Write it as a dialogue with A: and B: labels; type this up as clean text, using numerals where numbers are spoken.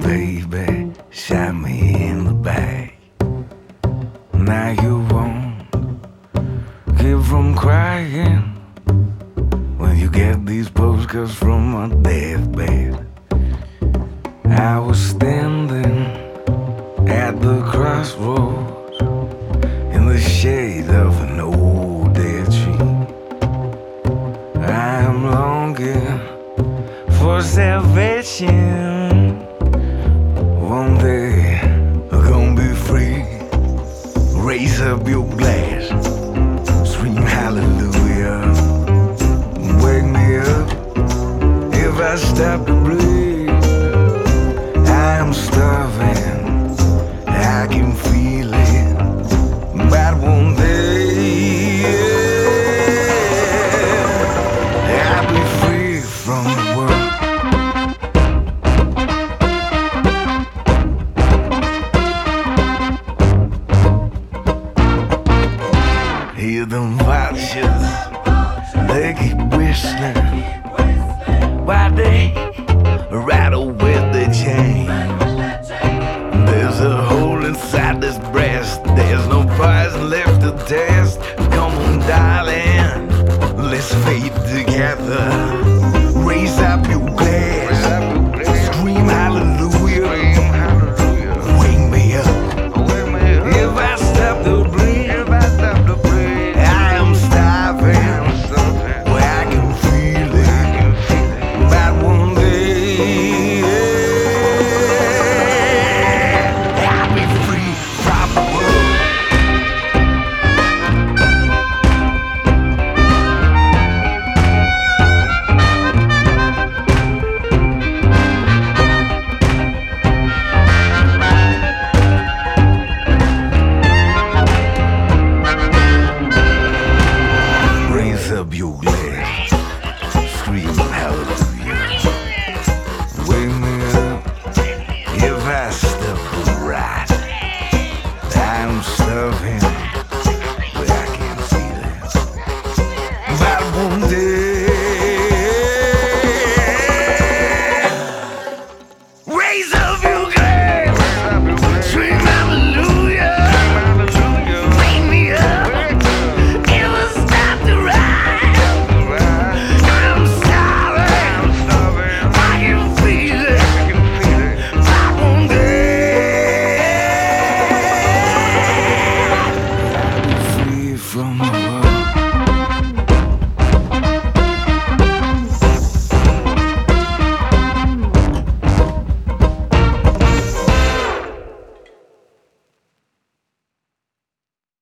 A: baby, shot me in the back. Now you won't keep from crying when you get these postcards from my deathbed. I was standing at the crossroads in the shade of an old dead tree. I am longing for salvation. One day I'm gonna be free. Raise up your glass, scream hallelujah. Wake me up if I stop to breathe. I am starving, I can feel it, but one day I'll be free from the world. Hear them vultures, they keep whistling while they rattle with the chains. There's a hole inside this breast, there's no poison left to test. Come on, darling, let's fade together. Raise up your glass, scream hallelujah. Wake me up if I stop to breathe. I am starving, where I can feel it, but one day I'll be free from the world. Raise up your glass, scream hallelujah. Wake me up if I